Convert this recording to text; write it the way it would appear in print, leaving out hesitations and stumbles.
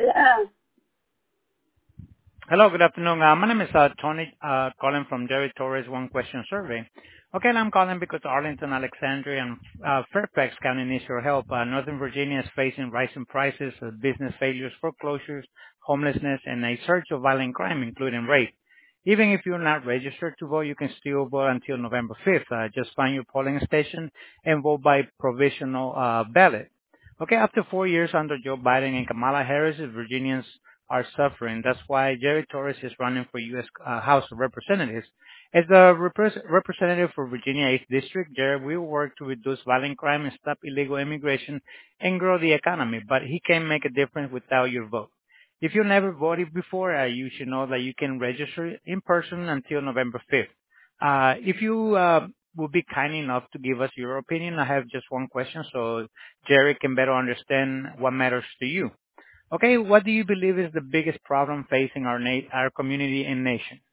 Yeah. Hello, good afternoon. My name is Tony, calling from Jerry Torres One Question Survey. Okay, and I'm calling because Arlington, Alexandria, and Fairfax County needs your help. Northern Virginia is facing rising prices, business failures, foreclosures, homelessness, and a surge of violent crime, including rape. Even if you're not registered to vote, you can still vote until November 5th. Just find your polling station and vote by provisional ballot. Okay, after 4 years under Joe Biden and Kamala Harris, Virginians are suffering. That's why Jerry Torres is running for U.S. House of Representatives. As the representative for Virginia 8th District, Jerry will work to reduce violent crime and stop illegal immigration and grow the economy, but he can make a difference without your vote. If you never voted before, you should know that you can register in person until November 5th. If you would be kind enough to give us your opinion, I have just one question so Jerry can better understand what matters to you. Okay, what do you believe is the biggest problem facing our community and nation?